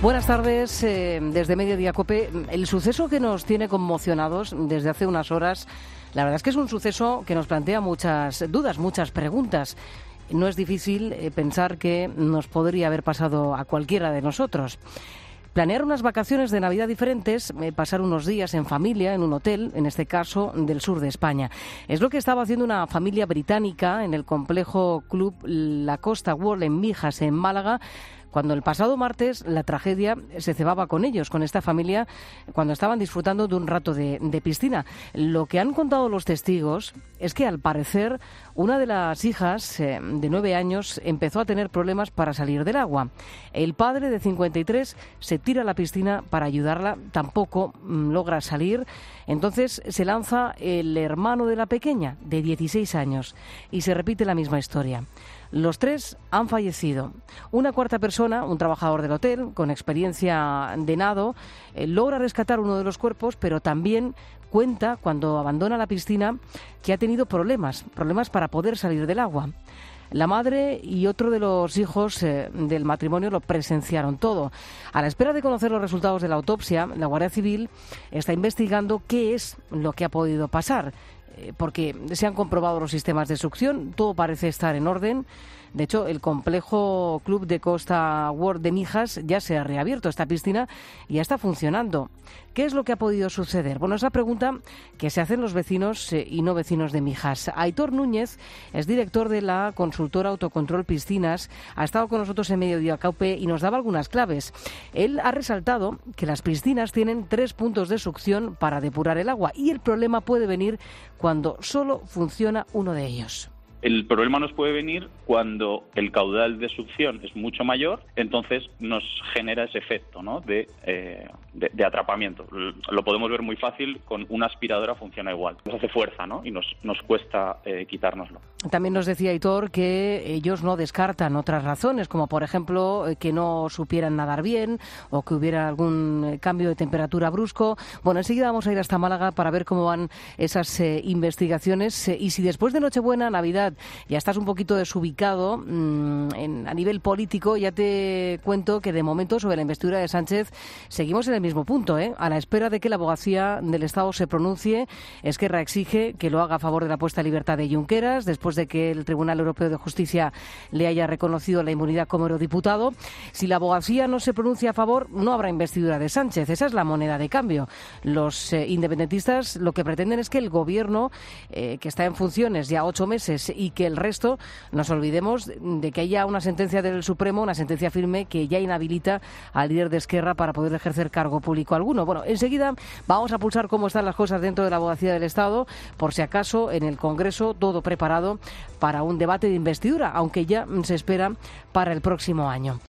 Buenas tardes, desde Mediodía COPE. El suceso que nos tiene conmocionados desde hace unas horas, la verdad es que es un suceso que nos plantea muchas dudas, muchas preguntas. No es difícil pensar que nos podría haber pasado a cualquiera de nosotros. Planear unas vacaciones de Navidad diferentes, pasar unos días en familia, en un hotel, en este caso del sur de España. Es lo que estaba haciendo una familia británica en el complejo Club La Costa World en Mijas, en Málaga, cuando el pasado martes la tragedia se cebaba con ellos, con esta familia, cuando estaban disfrutando de un rato de piscina. Lo que han contado los testigos es que, al parecer, una de las hijas, de 9 años, empezó a tener problemas para salir del agua. El padre, de 53, se tira a la piscina para ayudarla, tampoco logra salir. Entonces se lanza el hermano de la pequeña, de 16 años, y se repite la misma historia. Los 3 han fallecido. Una cuarta persona, un trabajador del hotel, con experiencia de nado, logra rescatar uno de los cuerpos, pero también cuenta, cuando abandona la piscina, que ha tenido problemas para poder salir del agua. La madre y otro de los hijos del matrimonio lo presenciaron todo. A la espera de conocer los resultados de la autopsia, la Guardia Civil está investigando qué es lo que ha podido pasar, porque se han comprobado los sistemas de succión, todo parece estar en orden. De hecho, el complejo Club de Costa World de Mijas ya se ha reabierto, esta piscina y ya está funcionando. ¿Qué es lo que ha podido suceder? Bueno, es la pregunta que se hacen los vecinos y no vecinos de Mijas. Aitor Núñez es director de la consultora Autocontrol Piscinas, ha estado con nosotros en Mediodía COPE y nos daba algunas claves. Él ha resaltado que las piscinas tienen 3 puntos de succión para depurar el agua y el problema puede venir cuando solo funciona uno de ellos. El problema nos puede venir cuando el caudal de succión es mucho mayor, entonces nos genera ese efecto, ¿no?, de atrapamiento. Lo podemos ver muy fácil, con una aspiradora funciona igual. Nos hace fuerza, ¿no?, y nos cuesta quitárnoslo. También nos decía Aitor que ellos no descartan otras razones, como por ejemplo que no supieran nadar bien o que hubiera algún cambio de temperatura brusco. Bueno, enseguida vamos a ir hasta Málaga para ver cómo van esas investigaciones y si después de Nochebuena, Navidad, ya estás un poquito desubicado a nivel político, ya te cuento que de momento sobre la investidura de Sánchez seguimos en el mismo punto, a la espera de que la abogacía del Estado se pronuncie. Esquerra exige que lo haga a favor de la puesta en libertad de Junqueras, después de que el Tribunal Europeo de Justicia le haya reconocido la inmunidad como eurodiputado. Si la abogacía no se pronuncia a favor, no habrá investidura de Sánchez. Esa es la moneda de cambio. Los independentistas lo que pretenden es que el gobierno, que está en funciones ya 8 meses, y que el resto, nos olvidemos de que haya una sentencia del Supremo, una sentencia firme que ya inhabilita al líder de Esquerra para poder ejercer cargo público alguno. Bueno, enseguida vamos a pulsar cómo están las cosas dentro de la abogacía del Estado, por si acaso en el Congreso todo preparado para un debate de investidura, aunque ya se espera para el próximo año.